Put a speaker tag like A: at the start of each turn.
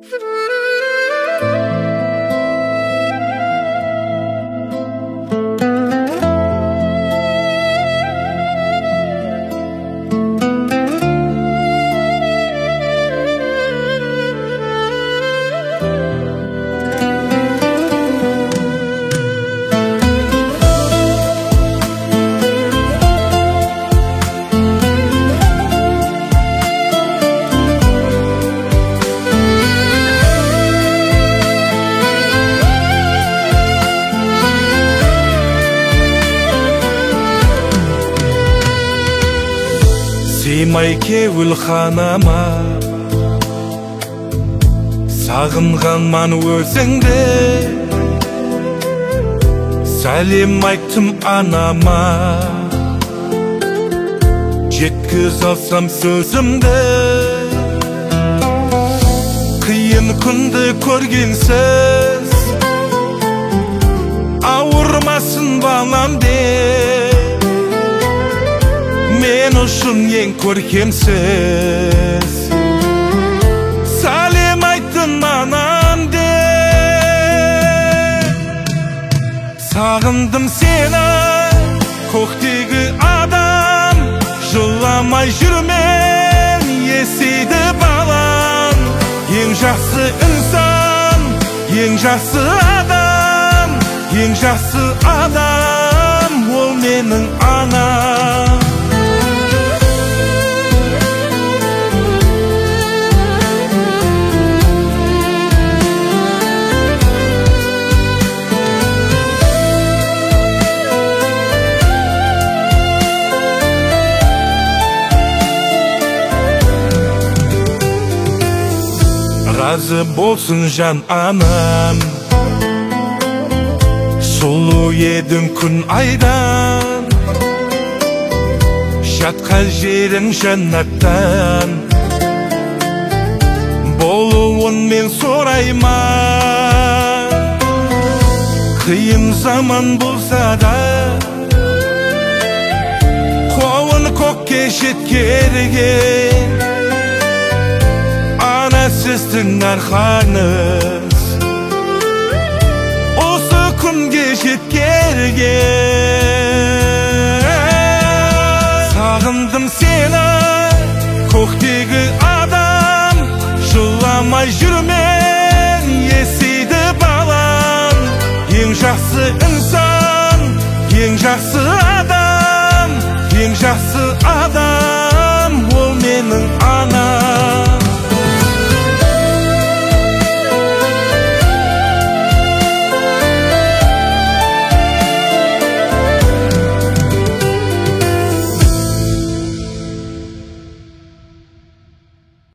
A: Сыймай кеуіл ханама, сағынғанман өзіңді. Сәлем айттым анама, жеткіз алсам сөзімді. Қиын күнді көргенсіз, ауырмасын балам деп. Мен үшін ең көркемсіз, сәлем айттың анам деп. Сағындым сені, көктегі адам, жыламай жүрмен есейді балам. Ең жақсы инсан, ең жақсы адам, ең жақсы адам, ол менің анам. Разы болсын жан анам, сұлу едің күн айдан. Жатқан жерің жәннаттан, болуын мен сұрайман. Қиын заман болса да, қолын көкке жеткерген. Сіздің арқаңыз осы күнге жеткерген. Сағындым сені, көктегі адам, жыламай жүрмен есейді балам. Ең жақсы инсан, ең жақсы адам, ең жақсы адам.